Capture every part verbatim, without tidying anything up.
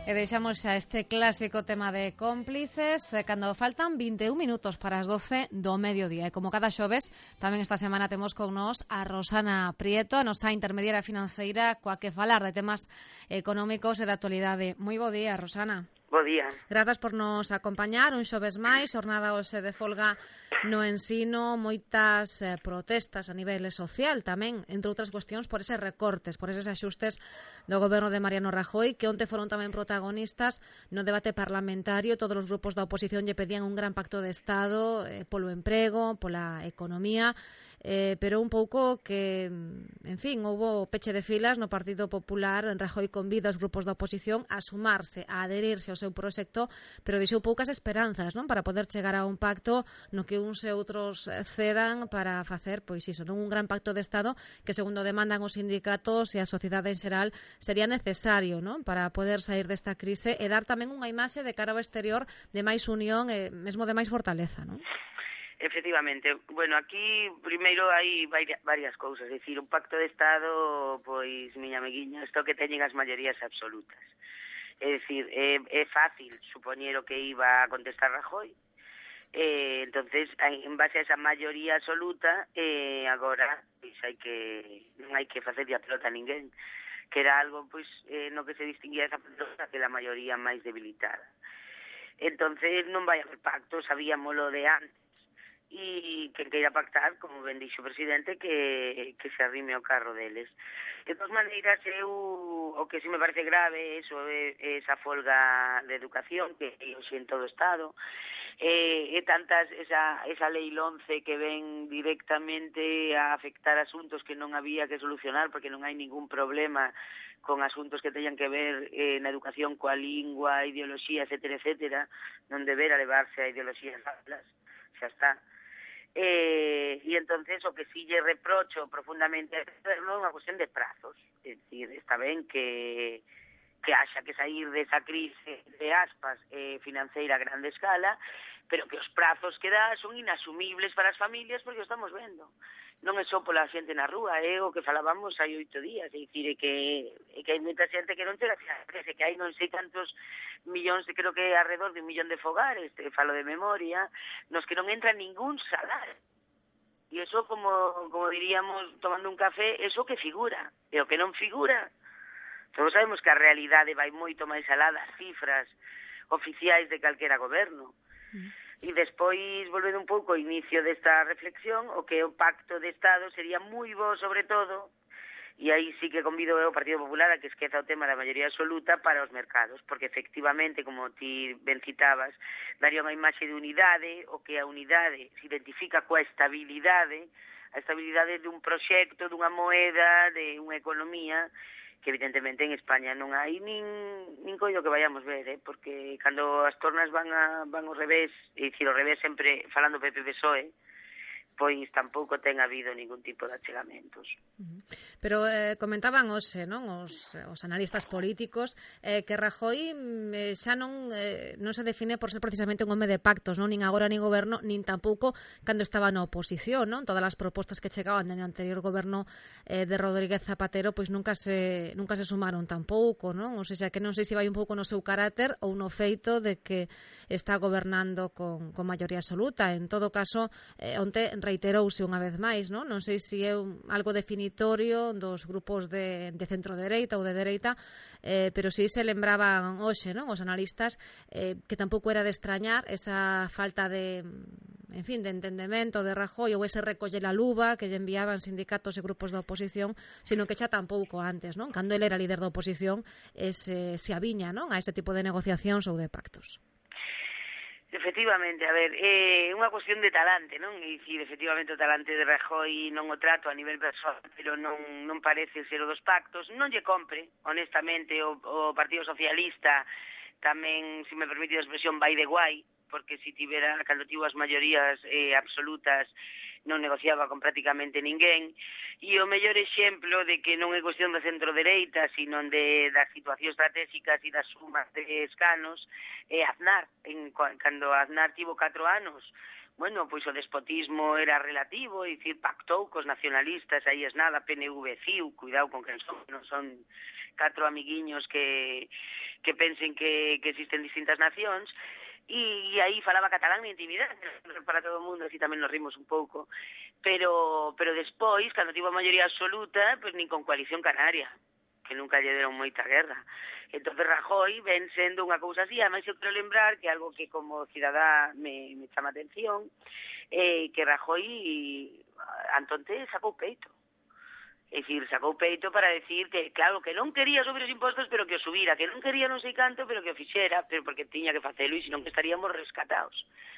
E deixamos xa este clásico tema de cómplices eh, cando faltan vinte e un minutos para as doce do mediodía. E como cada xoves, tamén esta semana temos con nós a Rosana Prieto, a nosa intermediaria financeira, coa que falar de temas económicos e de actualidade. Moi bo día, Rosana. Bo día. Grazas por nos acompañar un xoves máis, xornada hoxe de folga no ensino, moitas eh, protestas a nivel social tamén, entre outras cuestións por eses recortes, por eses axustes do goberno de Mariano Rajoy, que onte foron tamén protagonistas no debate parlamentario. Todos os grupos da oposición lle pedían un gran pacto de Estado eh, polo emprego, pola economía, eh, pero un pouco que, en fin, houbo peche de filas no Partido Popular. Rajoy convida os grupos da oposición a sumarse, a adherirse ao seu proxecto, pero deixou poucas esperanzas, non, para poder chegar a un pacto no que uns e outros cedan para facer, pois iso, non un gran pacto de Estado que, segundo demandan os sindicatos e a sociedade en xeral, sería necesario, non, para poder sair desta crise e dar tamén unha imaxe de cara ao exterior de máis unión e mesmo de máis fortaleza, non? Efectivamente. Bueno, aquí primeiro hai varias cousas, é dicir, un pacto de Estado, pois, miña amiguiña, isto que teñen as maiorías absolutas. É dicir, é, é fácil supoñer o que iba a contestar Rajoy, eh, entonces, en base a esa maioría absoluta, eh, agora, pois, hai que, non hai que facer a pelota a ninguén, que era algo, pois, eh, no que se distinguía esa pelota que la maioría máis debilitada. Entonces, non vai haber pacto, sabíamoslo de antes, e quen queira pactar, como ben dixo o presidente, que, que se arrime ao carro deles. De todas maneiras, eu, o que si me parece grave eso é esa folga de educación que hai hoxe en todo o Estado, e, e tantas, esa, esa lei once que ven directamente a afectar asuntos que non había que solucionar porque non hai ningún problema con asuntos que teñan que ver eh, na educación coa lingua, ideoloxía, etcétera, etcétera, non debera levarse a ideoloxías aulas, xa está. Eh, e entonces o que sí lle reprocho profundamente ao goberno é unha cuestión de prazos, é dicir, está ben que que haxa que sair desa crise de aspas eh, financeira a grande escala, pero que os prazos que dá son inasumibles para as familias porque o estamos vendo. Non é só pola xente na rúa, é o que falábamos hai oito días, é dicir, é que, é que hai moita xente que non chega a crise, que hai non sei cantos millóns, creo que alrededor de un millón de fogares, te falo de memoria, nos que non entra ningún salario. E iso, como, como diríamos, tomando un café, eso que figura, e o que non figura. Todos sabemos que a realidade vai moito máis alá das cifras oficiais de calquera goberno. Mm. E despois, volvendo un pouco ao inicio desta reflexión, o que é o pacto de Estado sería moi bo, sobre todo, e aí sí que convido ao Partido Popular a que esqueza o tema da maioría absoluta para os mercados, porque efectivamente, como ti ben citabas, daría unha imaxe de unidade, o que a unidade se identifica coa estabilidade, a estabilidade dun proxecto, dunha moeda, de unha economía, que evidentemente en España non hai nin, nin coido que vayamos ver, eh? Porque cando as tornas van, a, van ao revés, e dicir, ao revés sempre falando P P P S O E, pois tampouco ten habido ningún tipo de achegamentos. Pero eh, comentaban hoxe, non, os, os analistas políticos eh, que Rajoy eh, xa non eh, non se define por ser precisamente un home de pactos, non, nin agora nin goberno, nin tampouco cando estaba na oposición, non? Todas as propostas que chegaban do anterior goberno eh, de Rodríguez Zapatero, pois nunca se nunca se sumaron tampouco, non? Ou seja, que non sei se vai un pouco no seu carácter ou no feito de que está gobernando con, con maioría absoluta. En todo caso, eh, onte reiterouse unha vez máis, non? Non sei se é un, algo definitorio dos grupos de, de centro-dereita ou de dereita, eh, pero si se lembraban hoxe, non? Os analistas eh, que tampouco era de extrañar esa falta de, en fin, de entendemento de Rajoy ou ese recolle la luva que lle enviaban sindicatos e grupos da oposición, sino que xa tampouco antes, non? Cando ele era líder da oposición, ese, se aviña, non? A ese tipo de negociacións ou de pactos. Efectivamente, a ver, é unha cuestión de talante, non? E dicir, efectivamente, o talante de Rajoy non o trato a nivel persoal, pero non, non parece ser o dos pactos. Non lle compre, honestamente, o, o Partido Socialista tamén, se me permite a expresión, vai de guai, porque se tivera, cando tivo as maiorías eh, absolutas, non negociaba con prácticamente ninguén, e o mellor exemplo de que non é cuestión da centro-dereita, sino de das situacións estratégicas e das sumas de escanos, é Aznar. En, cando Aznar tivo catro anos bueno, pois o despotismo era relativo, e dicir, pactou cos nacionalistas, aí es nada, P N V, C I U, cuidado con quen son, non son catro amiguiños que, que pensen que, que existen distintas nacións, e, e aí falaba catalán na intimidade, para todo o mundo, así tamén nos rimos un pouco, pero, pero despois, cando tivo a maioría absoluta, pues, nin con coalición canaria, que nunca lle deron moita guerra. Entón Rajoy ven sendo unha cousa así, ademais eu quero lembrar que algo que como cidadá me, me chama atención, eh, que Rajoy Antonte sacou peito. É dicir, sacou peito para decir que, claro, que non quería subir os impostos, pero que o subira, que non quería non sei canto, pero que o fixera, pero porque tiña que facelo, e senón que estaríamos rescatados.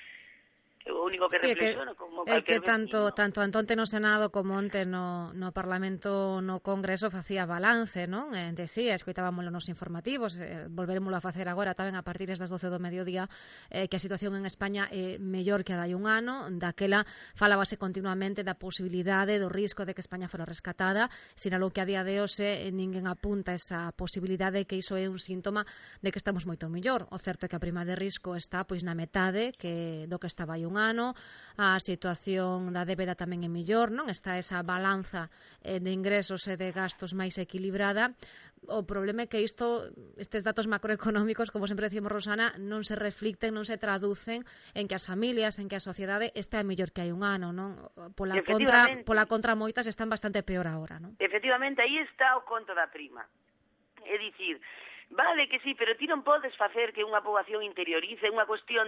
O único que sí, reflexiono que, como é calquer que tanto, vecino. tanto Antonte no Senado como onte no, no Parlamento no Congreso facía balance, non? Eh, decía, escoitábamoslo nos informativos, eh, volverémoslo a facer agora tamén a partir das doce do mediodía, eh, que a situación en España é mellor que a dai un ano, daquela falábase continuamente da posibilidade, do risco de que España fora rescatada, sinalou que a día de hoxe eh, ninguén apunta esa posibilidade, que iso é un síntoma de que estamos moito mellor. O certo é que a prima de risco está pois na metade que do que estaba hai un ano, a situación da débeda tamén é mellor, non? Está esa balanza eh, de ingresos e de gastos máis equilibrada. O problema é que isto, estes datos macroeconómicos, como sempre decimos, Rosana, non se reflicten, non se traducen en que as familias, en que a sociedade está mellor que hai un ano, non? Pola contra, pola contra moitas están bastante peor agora, non? Efectivamente, aí está o conto da prima. É dicir, vale que sí, pero ti non podes facer que unha poboación interiorice unha cuestión,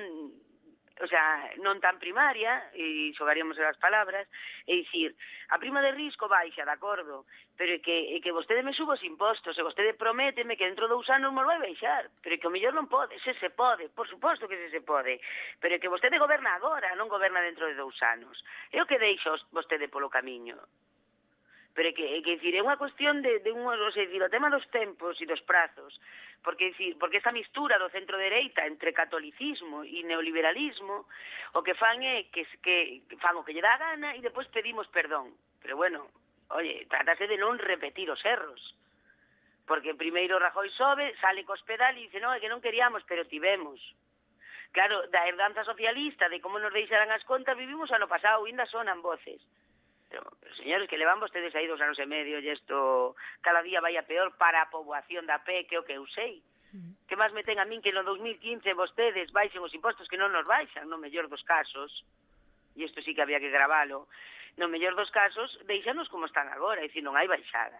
o sea, non tan primaria, e xogaríamos as palabras, é dicir, a prima de risco baixa, de acordo, pero é que, é que vostede me subo os impostos, e vostede prométeme que dentro de dous anos me vai baixar, pero é que o mellor non pode, se se pode, por suposto que se se pode, pero é que vostede goberna agora, non goberna dentro de dous anos, é o que deixa vostede polo camiño. Pero é que, é que decir, é unha cuestión de, de un, o sea, decir, o tema dos tempos e dos prazos, porque decir, porque esta mistura do centro dereita entre catolicismo e neoliberalismo, o que fan é que, que fan o que lle dá a gana e depois pedimos perdón. Pero bueno, oye, trátase de non repetir os erros. Porque primeiro Rajoy sobe, sale co hospital e dice, no, é que non queríamos, pero tivemos. Claro, da herdanza socialista, de como nos deixaran as contas, vivimos ano pasado, ainda sonan voces. Pero, pero señores, que levan vostedes aí dos anos e medio e isto cada día vai a peor para a poboación da P, que o que eu sei. Mm. Que máis me ten a min que no dos mil quince vostedes baixen os impostos, que non nos baixan, no mellor dos casos, e isto sí que había que gravalo, no mellor dos casos, deixanos como están agora, é dicir, non hai baixada.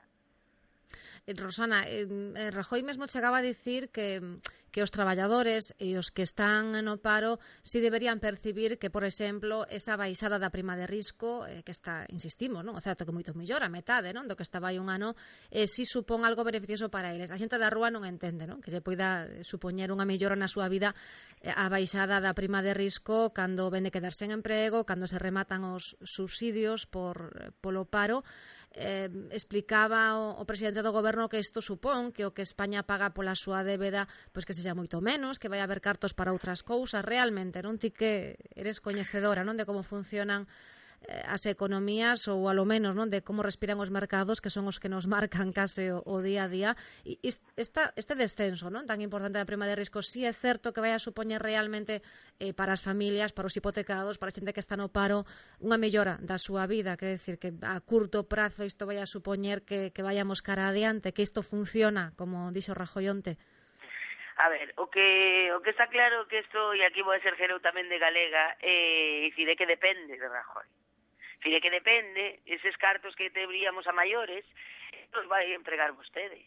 Rosana, eh, Rajoy mesmo chegaba a dicir que, que os traballadores e os que están no paro si deberían percibir que, por exemplo, esa baixada da prima de risco, eh, que está, insistimos, non? O certo que moito mellor, a metade, non? Do que estaba hai un ano, eh, si supón algo beneficioso para eles. A xente da rúa non entende, non? Que lle poida supoñer unha mellora na súa vida eh, a baixada da prima de risco cando ven de quedarse en emprego, cando se rematan os subsidios por, polo paro. Eh, explicaba o, o presidente do goberno que isto supón que o que España paga pola súa débeda pois que sexa moito menos, que vai haber cartos para outras cousas. Realmente, non? Ti que eres coñecedora, non, de como funcionan eh, as economías, ou alo menos, non, de como respiran os mercados, que son os que nos marcan case o, o día a día, e esta, este descenso, non, tan importante da prima de risco, si é certo que vai a supoñer realmente eh, para as familias, para os hipotecados, para a xente que está no paro, unha mellora da súa vida, quer decir que a curto prazo isto vai a supoñer que, que vayamos cara adiante, que isto funciona, como dixo Rajoy onte? A ver, o que o que está claro que isto, e aquí vou a ser gereu tamén de galega, é dicir, é que depende de Rajoy. Dicir, é que depende, eses cartos que deberíamos a maiores, os vai empregar vostede.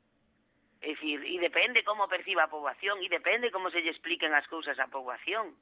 É dicir, e depende como perciba a poboación, e depende como se lle expliquen as cousas á poboación.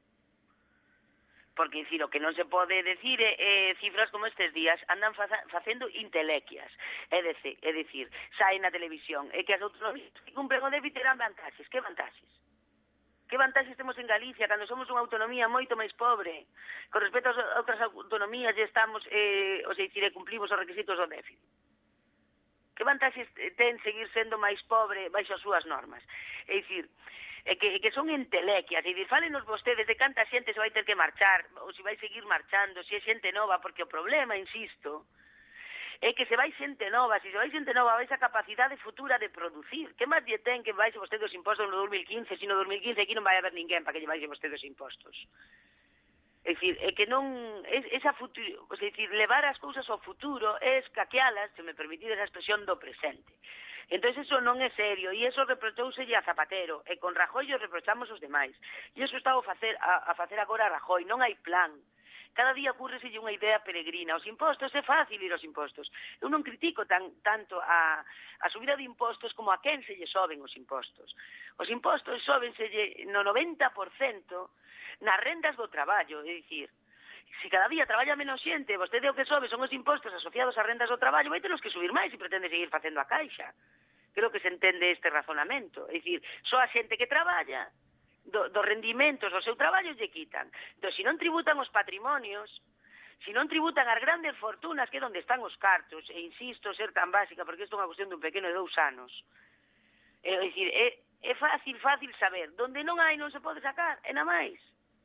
Porque, dicir, o que non se pode decir é, é cifras como estes días andan fa facendo intelequias. É dicir, é dicir, sae na televisión, é que as autonomías que cumplen o déficit terán vantaxes. Que vantaxes? Que vantaxes temos en Galicia cando somos unha autonomía moito máis pobre? Con respecto a outras autonomías já estamos, eh, o sea, dicir, cumplimos os requisitos do déficit. Que vantaxes ten seguir sendo máis pobre baixo as súas normas? É dicir, é que, é que son entelequias, é dicir, fálenos vostedes de canta xente se vai ter que marchar, ou se vai seguir marchando, se é xente nova, porque o problema, insisto, é que se vai xente nova, se se vai xente nova, vai esa capacidade futura de producir. Que máis lle ten que baixe vostede os impostos no dos mil quince, se no dos mil quince aquí non vai haber ninguén para que lle baixe vostede os impostos? É dicir, é que non esa futuro, é dicir, levar as cousas ao futuro é escaquealas, se me permitides a expresión, do presente. Entón, eso non é serio, e eso reprochouselle a Zapatero, e con Rajoy o reprochamos os demais. E eso está a facer, a, a facer agora a Rajoy, non hai plan. Cada día ocurreselle unha idea peregrina. Os impostos, é fácil ir aos impostos. Eu non critico tan, tanto a, a subida de impostos como a quen se lle soben os impostos. Os impostos sóbenselle no noventa por cento nas rendas do traballo, é dicir, se cada día traballa menos xente, vostede o que sobe son os impostos asociados ás rendas do traballo, vai tenos que subir máis se pretende seguir facendo a caixa. Creo que se entende este razonamento. É dicir, só a xente que traballa do, dos rendimentos do seu traballo lle quitan. Entón, se non tributan os patrimonios, se non tributan as grandes fortunas, que é onde están os cartos, e insisto, ser tan básica, porque isto é unha cuestión dun pequeno de dous anos. É dicir, é, é fácil, fácil saber. Donde non hai non se pode sacar, é na máis.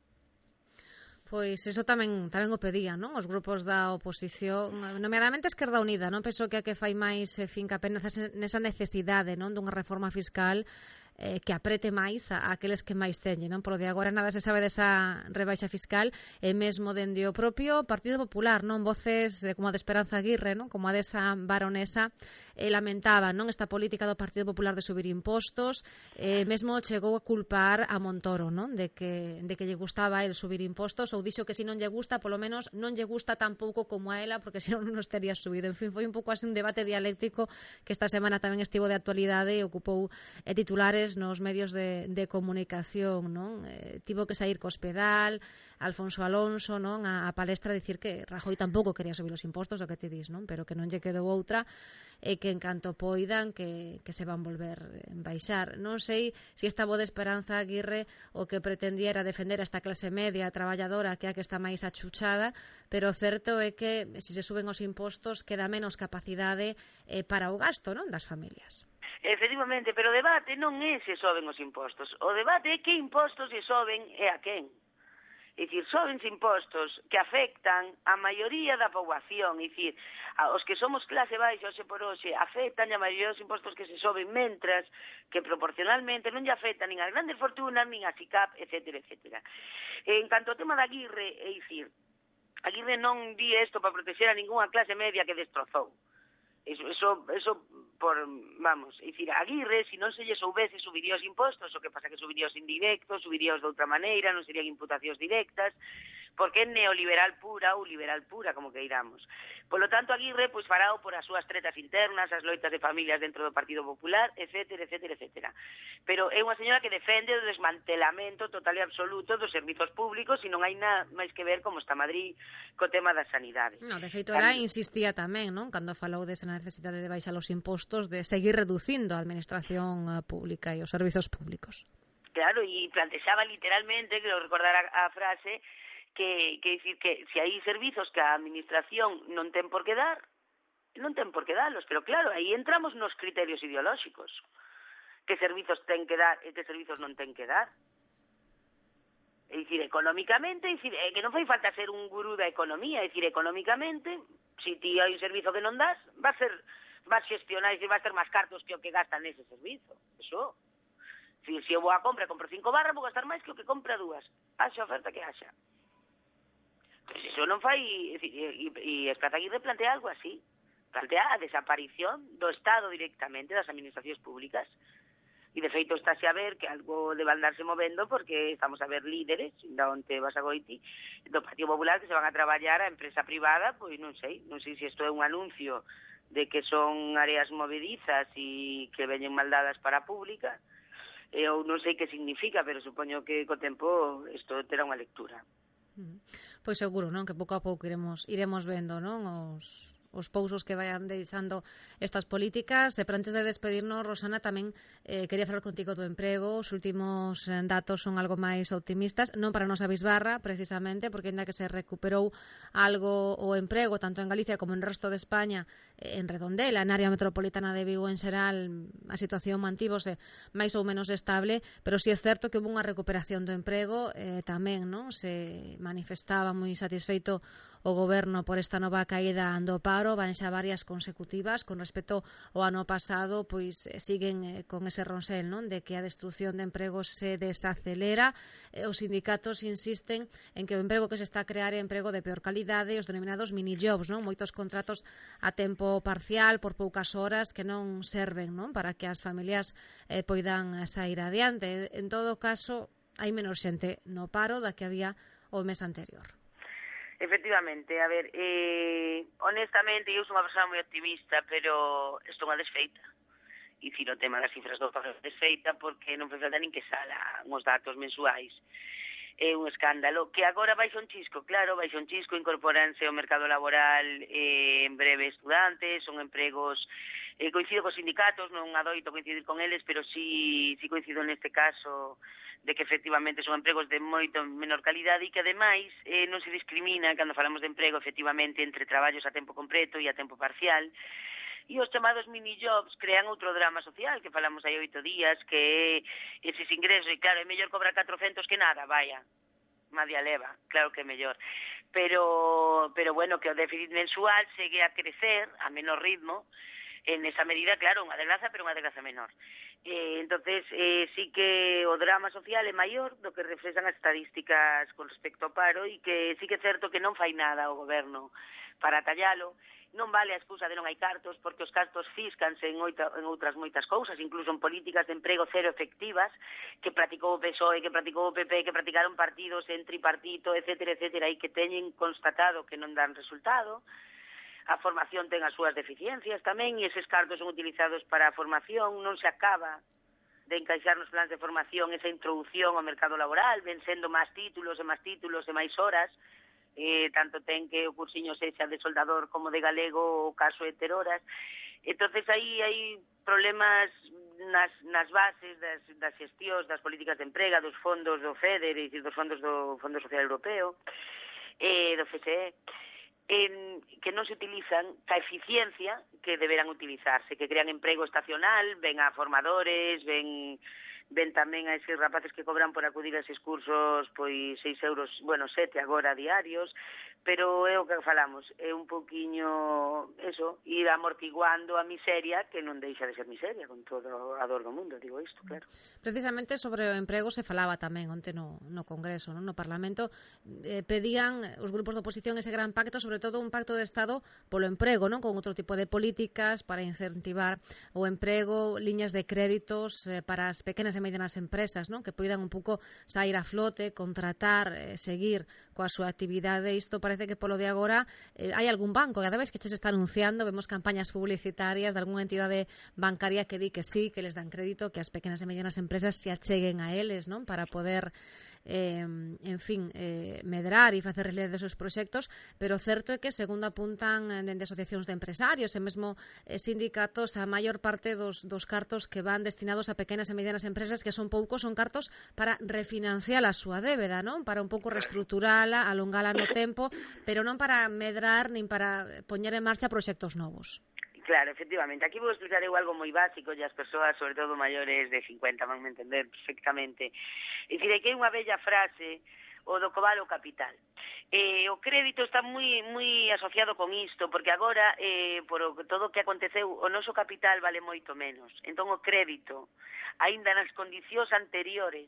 Pois iso tamén tamén o pedían, non? Os grupos da oposición, nomeadamente a Esquerda Unida, non? Penso que a que fai máis eh, finca apenas nesa necesidade, non, dunha reforma fiscal eh, que aprete máis a, a aqueles que máis teñen, non? Por de agora nada se sabe desa rebaixa fiscal, e mesmo dende o propio Partido Popular, non? Voces eh, como a de Esperanza Aguirre, non? Como a desa baronesa, eh, lamentaba, non? Esta política do Partido Popular de subir impostos, eh, mesmo chegou a culpar a Montoro, non? De que, de que lle gustaba a el subir impostos, ou dixo que se non lle gusta, polo menos non lle gusta tampouco como a ela, porque senón non os tería subido. En fin, foi un pouco así un debate dialéctico que esta semana tamén estivo de actualidade e ocupou eh, titulares nos medios de, de comunicación, non? Eh, tivo que sair co Hospedal, Alfonso Alonso, non? A, a palestra a dicir que Rajoy tampouco quería subir os impostos, o que te dis, non? Pero que non lle quedou outra, e que en canto poidan que, que se van volver en baixar. Non sei se esta voz de Esperanza Aguirre o que pretendía era defender esta clase media traballadora, que é a que está máis achuchada, pero o certo é que se se suben os impostos queda menos capacidade eh, para o gasto, non? Das familias. Efectivamente, pero o debate non é se soben os impostos. O debate é que impostos se soben e a quen. É dicir, sobense impostos que afectan a maioría da poboación, é dicir, os que somos clase baixa hoxe por hoxe afectan a maioría dos impostos que se soben, mentras que proporcionalmente non lle afectan nin as grandes fortunas, nin a SICAP, etcétera, etcétera. En canto ao tema da Aguirre, é dicir, Aguirre non di isto para proteger a ningunha clase media que destrozou. Eso, eso, eso por, vamos, é dicir, Aguirre, se non se lle soubese, subiría os impostos, o que pasa que subiría os indirectos, subiría os de outra maneira, non serían imputacións directas, porque é neoliberal pura ou liberal pura, como que iramos. Por lo tanto, Aguirre, pois, farao por as súas tretas internas, as loitas de familias dentro do Partido Popular, etcétera, etcétera, etcétera. Pero é unha señora que defende o desmantelamento total e absoluto dos servizos públicos, e non hai nada máis que ver como está Madrid co tema da sanidade. No, de feito, ela insistía tamén, non? Cando falou desa necesidade de baixar os impostos, de seguir reducindo a administración pública e os servizos públicos. Claro, e plantexaba literalmente, creo recordar a, a frase, que, que decir que se hai servizos que a administración non ten por que dar, non ten por que darlos, pero claro, aí entramos nos criterios ideolóxicos. Que servizos ten que dar e que servizos non ten que dar. É dicir, económicamente, é dicir, é que non fai falta ser un gurú da economía, é dicir, económicamente, se ti hai un servizo que non das, va a ser, va a xestionar, é dicir, va a ser máis cartos que o que gastan nese servizo. Eso. Se, se eu vou a compra, compro cinco barras, vou gastar máis que o que compra dúas. Haxa oferta que haxa. Pois iso non fai, é dicir, e, e Esperanza Aguirre plantea algo así. Plantea a desaparición do Estado directamente das administracións públicas. E de feito estáse a ver que algo debe andarse movendo, porque estamos a ver líderes, da onte vas a goiti, do Partido Popular que se van a traballar a empresa privada, pois non sei, non sei se isto é un anuncio de que son áreas movedizas e que veñen maldadas para a pública, eu non sei que significa, pero supoño que co tempo isto terá unha lectura. Pois seguro, non? Que pouco a pouco iremos iremos vendo, non? Os os pousos que vayan deixando estas políticas. E pero antes de despedirnos, Rosana, tamén eh, quería falar contigo do emprego. Os últimos eh, datos son algo máis optimistas, non para a nosa bisbarra, precisamente, porque ainda que se recuperou algo o emprego, tanto en Galicia como en resto de España, eh, en Redondela, en área metropolitana de Vigo en xeral, a situación mantívose máis ou menos estable, pero si é certo que houve unha recuperación do emprego, eh, tamén, non? Se manifestaba moi satisfeito o goberno por esta nova caída do paro, paro, van xa varias consecutivas. Con respecto ao ano pasado, pois siguen eh, con ese ronsel, non, de que a destrucción de empregos se desacelera. Eh, os sindicatos insisten en que o emprego que se está a crear é emprego de peor calidade, os denominados mini-jobs, non, moitos contratos a tempo parcial por poucas horas que non serven, non, para que as familias eh, poidan sair adiante. En todo caso, hai menos xente no paro da que había o mes anterior. Efectivamente, a ver, eh, honestamente, eu sou unha persoa moi optimista, pero estou unha desfeita. E dicir, o tema das cifras do paro desfeita porque non foi falta nin que salan os datos mensuais. É un escándalo, que agora baixa un chisco, claro, baixa un chisco, incorporanse ao mercado laboral eh, en breve estudantes, son empregos, eh, coincido cos sindicatos, non adoito coincidir con eles, pero sí, sí coincido neste caso de que efectivamente son empregos de moito menor calidade e que ademais eh, non se discrimina cando falamos de emprego efectivamente entre traballos a tempo completo e a tempo parcial. E os chamados mini-jobs crean outro drama social que falamos hai oito días, que é eses ingresos, e claro, é mellor cobrar catrocentos que nada, vaya, madia leva, claro que é mellor. Pero, pero bueno, que o déficit mensual segue a crecer a menor ritmo, en esa medida, claro, unha desgraza, pero unha desgraza menor. Eh, entonces, eh, sí que o drama social é maior do que reflexan as estadísticas con respecto ao paro e que sí que é certo que non fai nada o goberno para tallalo. Non vale a excusa de non hai cartos, porque os cartos fiscanse en, oita, en outras moitas cousas, incluso en políticas de emprego cero efectivas, que practicou o P S O E, que practicou o P P, que practicaron partidos en tripartito, etcétera, etcétera, e que teñen constatado que non dan resultado. A formación ten as súas deficiencias tamén, e eses cartos son utilizados para a formación, non se acaba de encaixar nos plans de formación esa introducción ao mercado laboral, ven sendo máis títulos e máis títulos e máis horas, eh, tanto ten que o cursiño sexa de soldador como de galego o caso de ter horas. Entonces aí hai problemas nas, nas bases das, das xestións, das políticas de emprega, dos fondos do FEDER, e dos fondos do Fondo Social Europeo, eh, do F S E, En, que non se utilizan ca eficiencia que deberán utilizarse, que crean emprego estacional, ven a formadores, ven, ven tamén a eses rapaces que cobran por acudir a eses cursos pois seis euros, bueno, sete agora diarios, pero é o que falamos, é un pouquiño eso, ir amortiguando a miseria, que non deixa de ser miseria con todo a dor do mundo, digo isto, claro. Precisamente sobre o emprego se falaba tamén onte no, no Congreso, non? No Parlamento, eh, pedían os grupos de oposición ese gran pacto, sobre todo un pacto de Estado polo emprego, non? Con outro tipo de políticas para incentivar o emprego, liñas de créditos eh, para as pequenas e medianas empresas, non? Que poidan un pouco sair a flote, contratar, eh, seguir coa súa actividade. Isto parece que polo de agora eh, hai algún banco, cada vez que se está anunciando, vemos campañas publicitarias de algunha entidade bancaria que di que sí, que les dan crédito, que as pequenas e medianas empresas se acheguen a eles, non? Para poder eh, en fin, eh, medrar e facer realidade os seus proxectos, pero certo é que, segundo apuntan dende asociacións de empresarios e mesmo eh, sindicatos, a maior parte dos, dos cartos que van destinados a pequenas e medianas empresas, que son poucos, son cartos para refinanciar a súa débeda, non? Para un pouco reestruturala, alongala no tempo, pero non para medrar nin para poñer en marcha proxectos novos. Claro, efectivamente. Aquí vou explicar eu algo moi básico e as persoas, sobre todo maiores de cincuenta, van a entender perfectamente. É dicir, que hai unha bella frase, o do cobalo o capital. Eh, o crédito está moi moi asociado con isto, porque agora, eh, por todo o que aconteceu, o noso capital vale moito menos. Entón, o crédito, aínda nas condicións anteriores,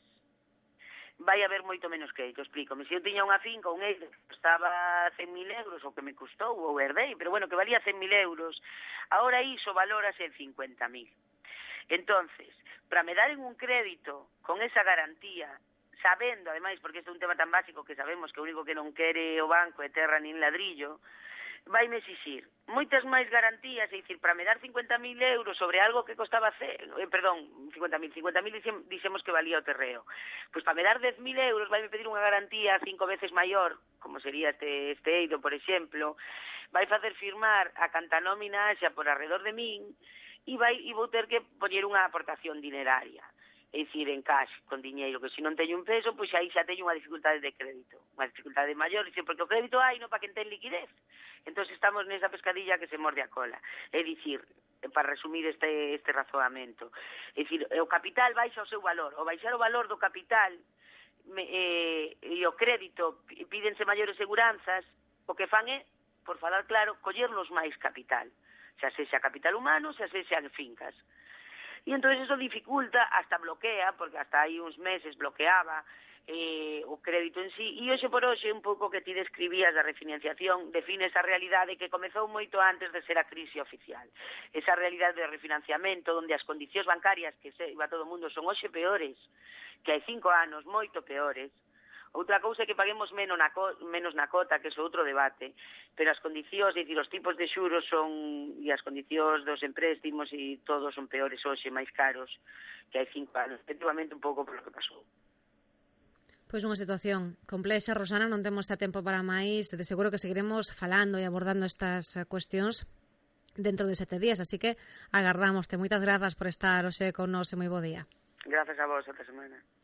vai haber moito menos crédito, explícome. Se eu tiña unha finca, un euro, costaba cen mil euros, o que me custou, ou herdei, pero bueno, que valía cen mil euros, ahora iso valórase en cincuenta mil. Entonces, para me daren un crédito con esa garantía, sabendo, ademais, porque este é un tema tan básico que sabemos que o único que non quere o banco é terra nin ladrillo, vai me exixir moitas máis garantías, é dicir, para me dar cincuenta mil euros sobre algo que costaba cero, eh, perdón, cincuenta mil, cincuenta mil dixemos que valía o terreo, pois para me dar dez mil euros vai me pedir unha garantía cinco veces maior, como sería este, este eido, por exemplo, vai facer firmar a canta nómina xa por arredor de min, e, vai, e vou ter que poñer unha aportación dineraria. É dicir, en cash, con diñeiro, que se non teño un peso, pois aí xa teño unha dificultade de crédito, unha dificultade maior, porque o crédito hai non para quen ten liquidez. Entón estamos nesa pescadilla que se morde a cola. É dicir, para resumir este, este razoamento, é dicir, o capital baixa o seu valor, o baixar o valor do capital me, eh, e o crédito, pídense maiores seguranzas, o que fan é por falar claro, collernos máis capital, xa sexa capital humano, xa sexa en fincas. E entón eso dificulta, hasta bloquea, porque hasta hai uns meses bloqueaba eh, o crédito en sí, e hoxe por hoxe un pouco que ti describías da refinanciación define esa realidade que comezou moito antes de ser a crise oficial. Esa realidade de refinanciamento onde as condicións bancarias que se iba todo o mundo son hoxe peores que hai cinco anos, moito peores. Outra cousa é que paguemos menos na, co menos na cota, que é outro debate, pero as condicións, é dicir, os tipos de xuros son, e as condicións dos empréstimos e todos son peores hoxe, máis caros que hai cinco anos, efectivamente un pouco por lo que pasou. Pois unha situación complexa, Rosana, non temos xa tempo para máis, de seguro que seguiremos falando e abordando estas cuestións dentro de sete días, así que agardámoste. Moitas grazas por estar hoxe con nos e moi bo día. Grazas a vos, esta semana.